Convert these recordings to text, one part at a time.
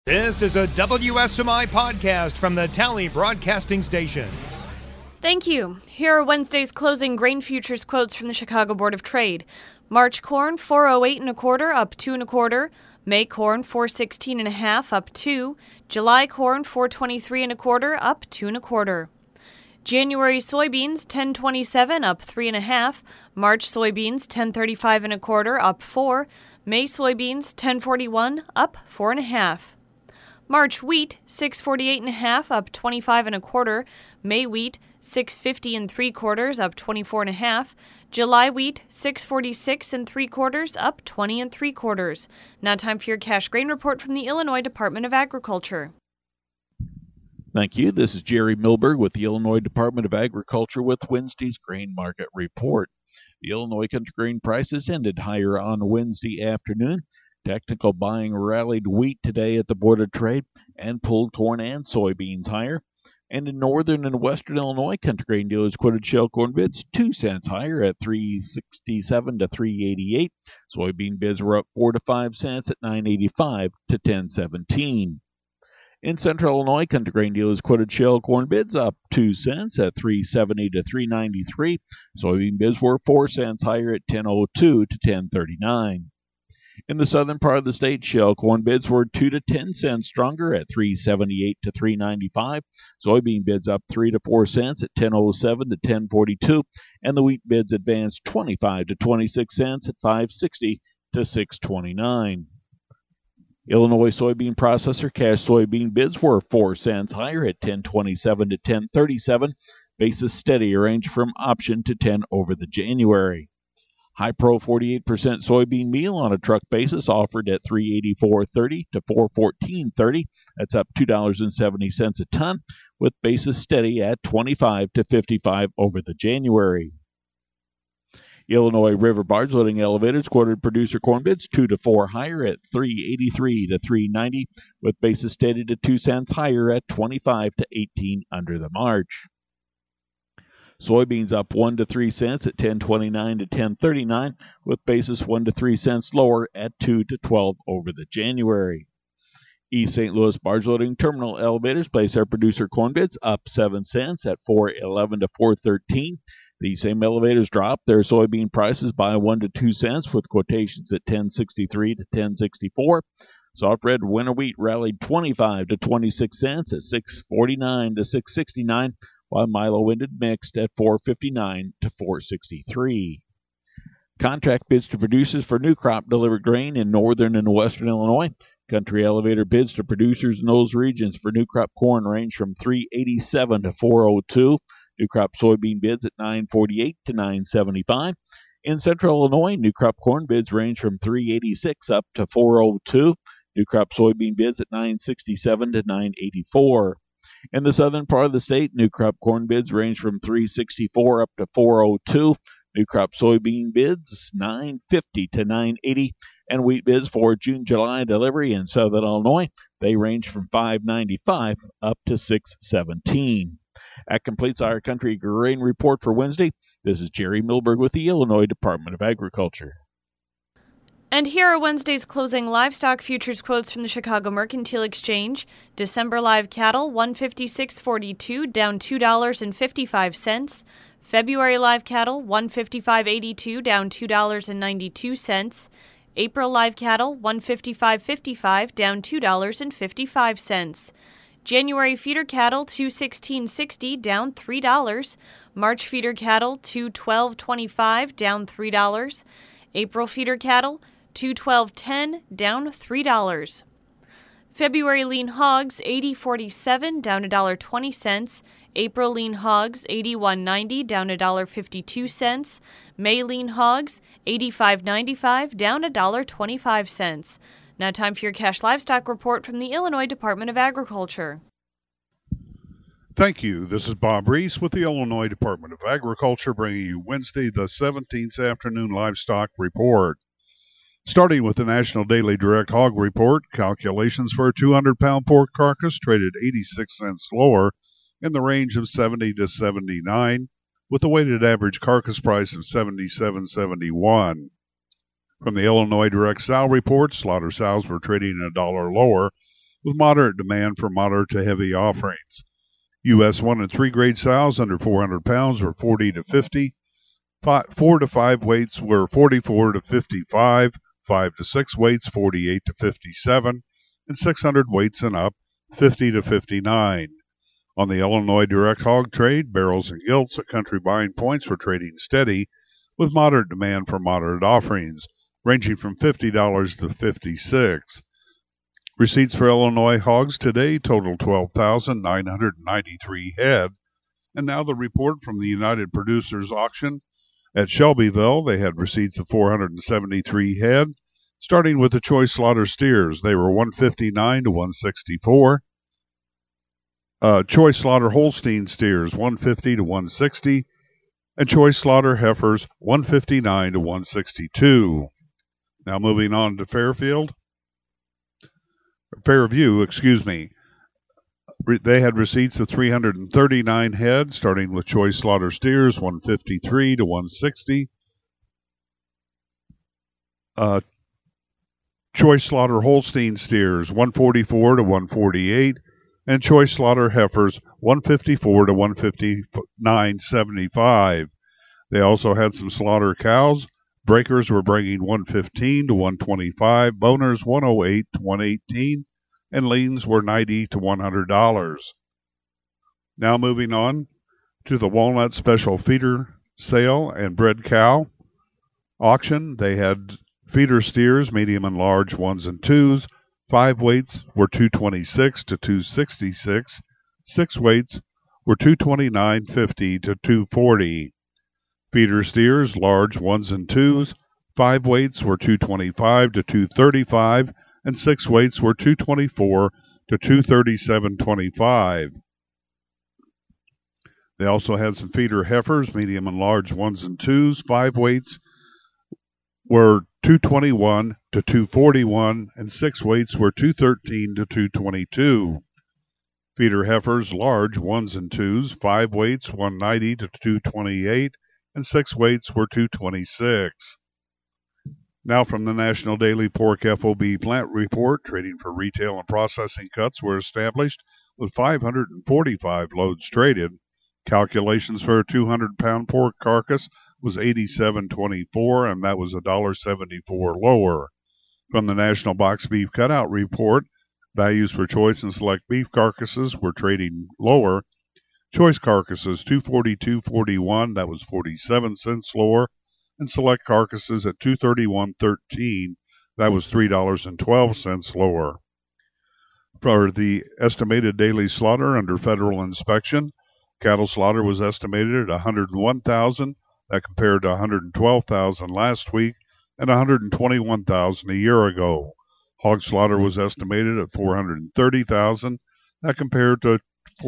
This is a WSMI podcast from the Tally Broadcasting Station. Thank you. Here are Wednesday's closing grain futures quotes from the Chicago Board of Trade. March corn, 408 1/4, up 2 1/4. May corn, 416 1/2, up 2. July corn, 423 1/4, up 2 1/4. January soybeans, 1027, up 3 1/2. March soybeans, 1035 1/4, up 4. May soybeans, 1041, up 4 1/2. March wheat, 648 1/2, up 25 1/4. May wheat, 650 3/4, up 24 1/2. July wheat, 646 3/4, up 20 3/4. Now time for your cash grain report from the Illinois Department of Agriculture. Thank you. This is Jerry Milberg with the Illinois Department of Agriculture with Wednesday's grain market report. The Illinois country grain prices ended higher on Wednesday afternoon. Technical buying rallied wheat today at the Board of Trade and pulled corn and soybeans higher. And in northern and western Illinois, country grain dealers quoted shell corn bids 2 cents higher at $3.67 to $3.88. Soybean bids were up 4 to 5 cents at $9.85 to $10.17. In central Illinois, country grain dealers quoted shell corn bids up 2 cents at $3.70 to $3.93. Soybean bids were 4 cents higher at $10.02 to $10.39. In the southern part of the state, shell corn bids were 2 to 10 cents stronger at $3.78 to $3.95. Soybean bids up 3 to 4 cents at $10.07 to $10.42, and the wheat bids advanced 25 to 26 cents at $5.60 to $6.29. Illinois soybean processor cash soybean bids were 4 cents higher at $10.27 to $10.37. Basis steady, a range from option to 10 over the January. High Pro 48% soybean meal on a truck basis offered at $3.84.30 to $4.14.30. That's up $2.70 a ton, with basis steady at 25 to 55 over the January. Illinois River barge loading elevators quoted producer corn bids 2 to 4 higher at $3.83 to $3.90, with basis steady to 2 cents higher at 25 to 18 under the March. Soybeans up 1 to 3 cents at $10.29 to $10.39, with basis 1 to 3 cents lower at 2 to 12 over the January. East St. Louis barge loading terminal elevators place their producer corn bids up 7 cents at $4.11 to $4.13. These same elevators dropped their soybean prices by 1 to 2 cents, with quotations at $10.63 to $10.64. Soft red winter wheat rallied 25 to 26 cents at $6.49 to $6.69, while Milo ended mixed at $4.59 to $4.63. Contract bids to producers for new crop delivered grain in northern and western Illinois. Country elevator bids to producers in those regions for new crop corn range from $3.87 to $4.02. New crop soybean bids at $9.48 to $9.75. In central Illinois, new crop corn bids range from $3.86 up to $4.02. New crop soybean bids at $9.67 to $9.84. In the southern part of the state, new crop corn bids range from $3.64 up to $4.02. New crop soybean bids $9.50 to $9.80. And wheat bids for June-July delivery in southern Illinois, they range from $5.95 up to $6.17. That completes our country grain report for Wednesday. This is Jerry Milberg with the Illinois Department of Agriculture. And here are Wednesday's closing livestock futures quotes from the Chicago Mercantile Exchange. December live cattle, $156.42, down $2.55. February live cattle, $155.82, down $2.92. April live cattle, $155.55, down $2.55. January feeder cattle, $216.60, down $3. March feeder cattle, $212.25, down $3. April feeder cattle, $212.10, down $3. February lean hogs, $80.47, down $1.20. April lean hogs, $81.90, down $1.52. May lean hogs, $85.95, down $1.25. Now time for your cash livestock report from the Illinois Department of Agriculture. Thank you. This is Bob Reese with the Illinois Department of Agriculture, bringing you Wednesday the 17th afternoon livestock report. Starting with the National Daily Direct Hog Report, calculations for a 200-pound pork carcass traded 86 cents lower in the range of 70 to 79, with a weighted average carcass price of 77.71. From the Illinois Direct Sow Report, slaughter sows were trading $1 lower with moderate demand for moderate to heavy offerings. U.S. 1 and 3 grade sows under 400 pounds were 40 to 50. 4 to 5 weights were 44 to 55. 5 to 6 weights 48 to 57. And 600 weights and up 50 to 59. On the Illinois direct hog trade, barrels and gilts at country buying points were trading steady with moderate demand for moderate offerings, ranging from $50 to $56. Receipts for Illinois hogs today total 12,993 head. And now the report from the United Producers Auction. At Shelbyville, they had receipts of 473 head. Starting with the choice slaughter steers, they were 159 to 164. Choice slaughter Holstein steers, 150 to 160. And choice slaughter heifers, 159 to 162. Now moving on to Fairview, They had receipts of 339 head, starting with choice slaughter steers, 153 to 160. Choice slaughter Holstein steers, 144 to 148. And choice slaughter heifers, 154 to 159.75. They also had some slaughter cows. Breakers were bringing 115 to 125, boners 108 to 118, and leans were $90 to $100. Now moving on to the Walnut Special Feeder Sale and Bred Cow Auction. They had feeder steers, medium and large, 1s and 2s. 5 weights were 226 to 266. 6 weights were 229.50 to 240. Feeder steers, large 1s and 2s. 5 weights were 225 to 235, and 6 weights were 224 to 237.25. They also had some feeder heifers, medium and large 1s and 2s. 5 weights were 221 to 241, and 6 weights were 213 to 222. Feeder heifers, large 1s and 2s. 5 weights 190 to 228, and 6 weights were 226. Now from the National Daily Pork FOB Plant Report, trading for retail and processing cuts were established with 545 loads traded. Calculations for a 200-pound pork carcass was $87.24, and that was $1.74 lower. From the National Box Beef Cutout Report, values for choice and select beef carcasses were trading lower. Choice carcasses $242.41, that was 47 cents lower, and select carcasses at $231.13, that was $3.12 lower. For the estimated daily slaughter under federal inspection, cattle slaughter was estimated at 101,000. That compared to 112,000 last week and 121,000 a year ago. Hog slaughter was estimated at 430,000. That compared to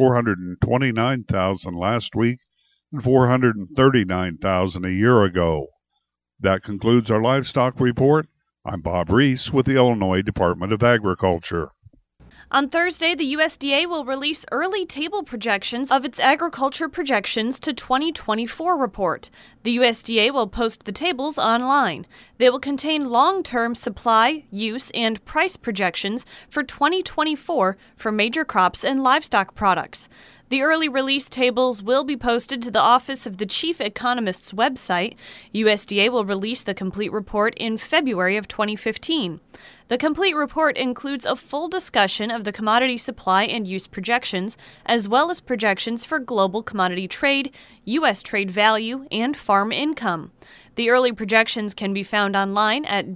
429,000 last week and 439,000 a year ago. That concludes our livestock report. I'm Bob Reese with the Illinois Department of Agriculture. On Thursday, the USDA will release early table projections of its Agriculture Projections to 2024 report. The USDA will post the tables online. They will contain long-term supply, use, and price projections for 2024 for major crops and livestock products. The early release tables will be posted to the Office of the Chief Economist's website. USDA will release the complete report in February of 2015. The complete report includes a full discussion of the commodity supply and use projections, as well as projections for global commodity trade, U.S. trade value, and farm income. The early projections can be found online at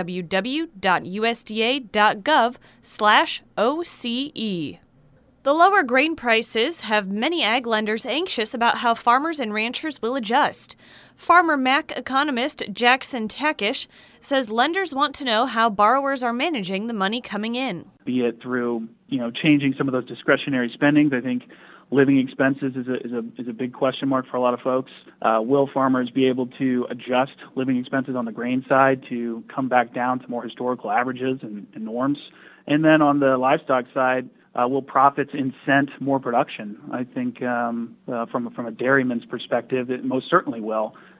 www.usda.gov/OCE. The lower grain prices have many ag lenders anxious about how farmers and ranchers will adjust. Farmer Mac economist Jackson Takish says lenders want to know how borrowers are managing the money coming in. Be it through, changing some of those discretionary spendings. I think living expenses is a big question mark for a lot of folks. Will farmers be able to adjust living expenses on the grain side to come back down to more historical averages and norms? And then on the livestock side, will profits incent more production? I think from a dairyman's perspective, it most certainly will.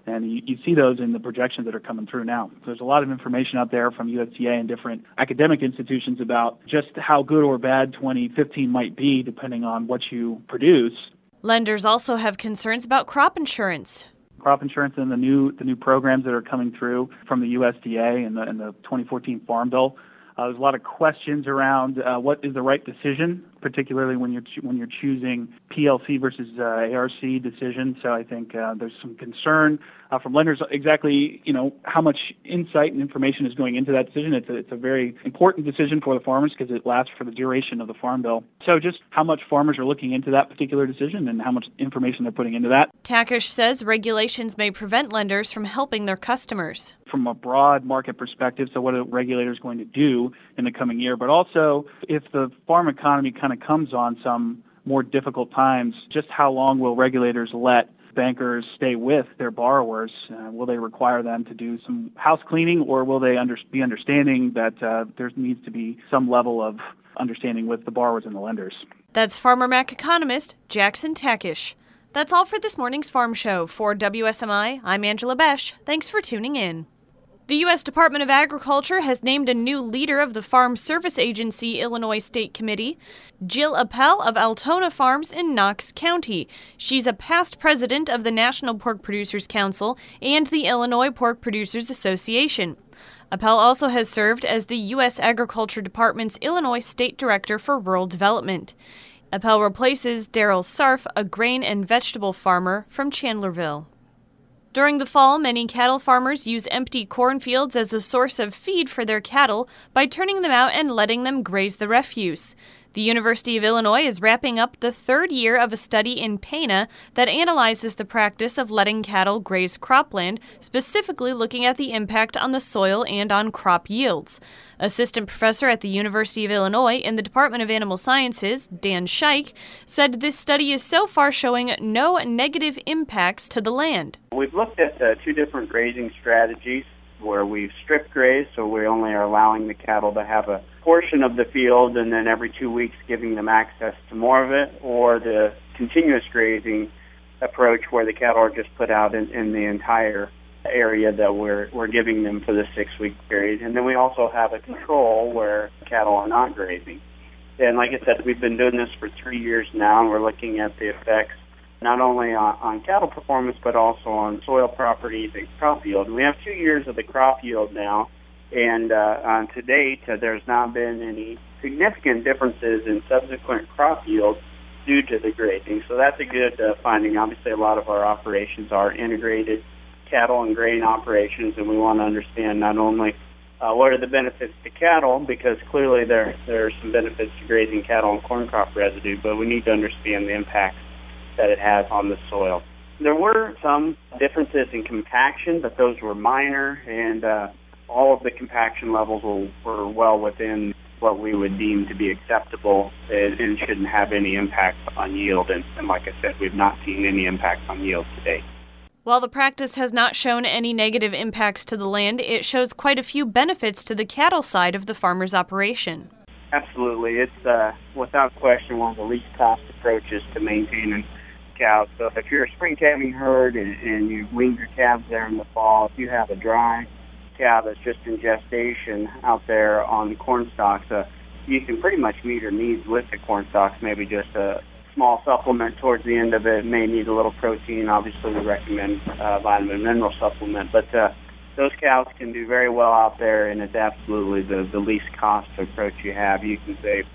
And you see those in the projections that are coming through now. There's a lot of information out there from USDA and different academic institutions about just how good or bad 2015 might be depending on what you produce. Lenders also have concerns about crop insurance. Crop insurance and the new programs that are coming through from the USDA and the 2014 Farm Bill. There's a lot of questions around what is the right decision, particularly when you're choosing PLC versus ARC decisions. So I think there's some concern from lenders exactly how much insight and information is going into that decision. It's a very important decision for the farmers because it lasts for the duration of the Farm Bill. So just how much farmers are looking into that particular decision and how much information they're putting into that. Takish says regulations may prevent lenders from helping their customers. From a broad market perspective, so what are regulators going to do in the coming year, but also if the farm economy kind of comes on some more difficult times, just how long will regulators let bankers stay with their borrowers? Will they require them to do some house cleaning, or will they be understanding that there needs to be some level of understanding with the borrowers and the lenders? That's Farmer Mac economist Jackson Takish. That's all for this morning's Farm Show. For WSMI, I'm Angela Besch. Thanks for tuning in. The U.S. Department of Agriculture has named a new leader of the Farm Service Agency Illinois State Committee, Jill Appel of Altona Farms in Knox County. She's a past president of the National Pork Producers Council and the Illinois Pork Producers Association. Appel also has served as the U.S. Agriculture Department's Illinois State Director for Rural Development. Appel replaces Daryl Sarf, a grain and vegetable farmer from Chandlerville. During the fall, many cattle farmers use empty cornfields as a source of feed for their cattle by turning them out and letting them graze the refuse. The University of Illinois is wrapping up the third year of a study in Pana that analyzes the practice of letting cattle graze cropland, specifically looking at the impact on the soil and on crop yields. Assistant professor at the University of Illinois in the Department of Animal Sciences, Dan Scheich, said this study is so far showing no negative impacts to the land. We've looked at two different grazing strategies where we've strip grazed, so we only are allowing the cattle to have a portion of the field and then every 2 weeks giving them access to more of it, or the continuous grazing approach where the cattle are just put out in the entire area that we're giving them for the 6-week period. And then we also have a control where cattle are not grazing. And like I said, we've been doing this for 3 years now, and we're looking at the effects not only on cattle performance, but also on soil properties and crop yield. We have 2 years of the crop yield now, and to date, there's not been any significant differences in subsequent crop yield due to the grazing. So that's a good finding. Obviously, a lot of our operations are integrated cattle and grain operations, and we want to understand not only what are the benefits to cattle, because clearly there are some benefits to grazing cattle and corn crop residue, but we need to understand the impacts that it has on the soil. There were some differences in compaction, but those were minor, and all of the compaction levels were well within what we would deem to be acceptable and shouldn't have any impact on yield. And like I said, we've not seen any impact on yield to date. While the practice has not shown any negative impacts to the land, it shows quite a few benefits to the cattle side of the farmer's operation. Absolutely. It's without question one of the least cost approaches to maintaining cows. So if you're a spring calving herd and you wean your calves there in the fall, if you have a dry cow that's just in gestation out there on the corn stalks, you can pretty much meet her needs with the corn stalks, maybe just a small supplement towards the end of it. May need a little protein. Obviously, we recommend vitamin mineral supplement, but those cows can do very well out there, and it's absolutely the least cost approach you have. You can save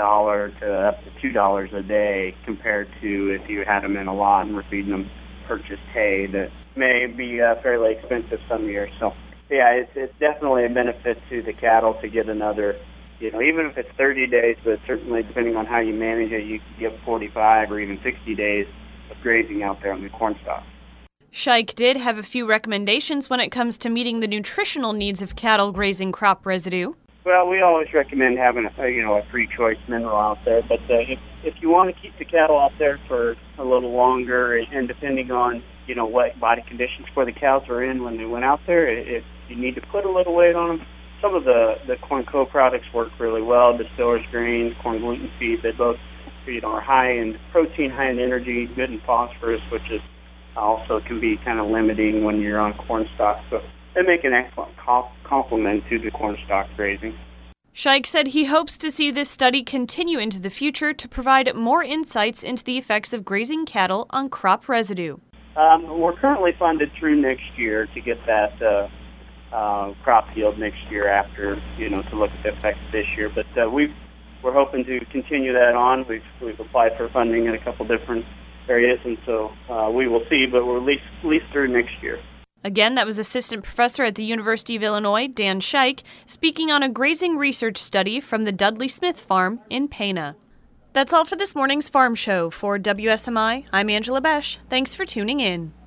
$1 to up to $2 a day compared to if you had them in a lot and were feeding them purchased hay that may be fairly expensive some years. So, yeah, it's definitely a benefit to the cattle to get another, even if it's 30 days, but certainly depending on how you manage it, you can give 45 or even 60 days of grazing out there on the corn stalk. Scheich did have a few recommendations when it comes to meeting the nutritional needs of cattle grazing crop residue. Well, we always recommend having a free choice mineral out there, but if you want to keep the cattle out there for a little longer, and depending on what body conditions for the cows are in when they went out there, if you need to put a little weight on them, some of the corn co-products work really well. Distillers grains, corn gluten feed, they both are high in protein, high in energy, good in phosphorus, which is also can be kind of limiting when you're on corn stalk. So they make an excellent complement to the corn stalk grazing. Scheich said he hopes to see this study continue into the future to provide more insights into the effects of grazing cattle on crop residue. We're currently funded through next year to get that crop yield next year after, to look at the effects this year. But we're hoping to continue that on. We've applied for funding in a couple different areas, and so we will see, but we're at least through next year. Again, that was Assistant Professor at the University of Illinois, Dan Scheich, speaking on a grazing research study from the Dudley Smith Farm in Pana. That's all for this morning's Farm Show. For WSMI, I'm Angela Besch. Thanks for tuning in.